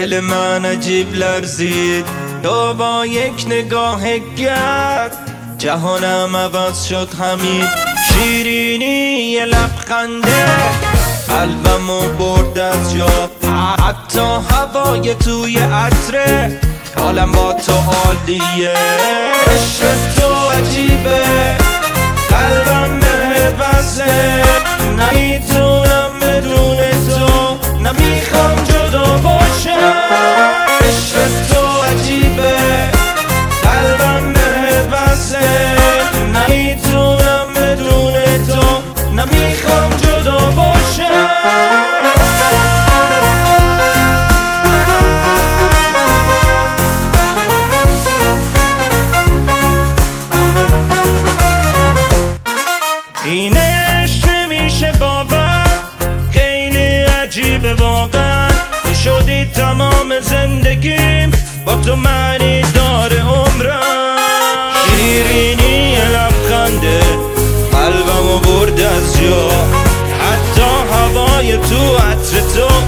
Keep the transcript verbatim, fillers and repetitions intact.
دل من عجیب لرزید تو با یک نگاه گرد، جهانم عوض شد همین شیرینی یه لبخنده، قلبمو برد از جا، حتی هوای توی عطره، حالم با تو عالیه. عشق تو عجیبه، قلبم به بسه، نمیتونم بدون تو، نمیخوام جدا باشم. عشق تو عجیبه، قلبم به بسه، نمیتونم بدون تو، نمیخوام جدا باشم. این عشق میشه باور، خیلی عجیبه واقعا، شدی تمام زندگیم، با تو معنی داره عمرم. شیرینی لبخنده، قلبمو برد از جا، حتی هوای تو عطر تو،